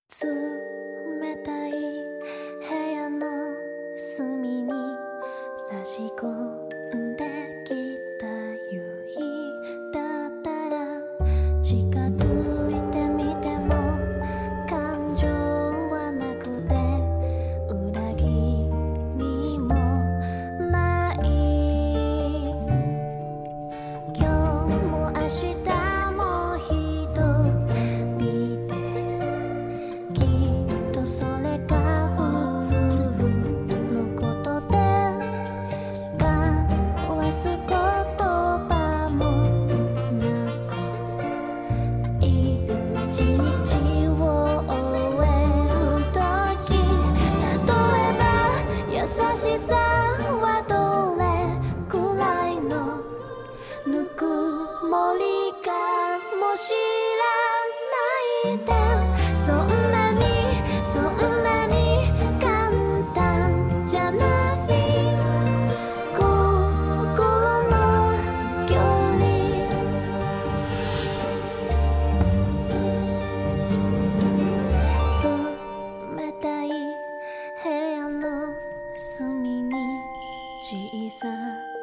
冷たい部屋の隅に差し込んできた夕日だったら近づいてみても感情はなくて裏切りもない今日も明日も一人できっとそれが普通のことで交わす言葉もなく一日を終える時例えば優しさはどれくらいのぬくもりかも知らないでそんなに簡単じゃない心の距離冷たい部屋の隅に小さ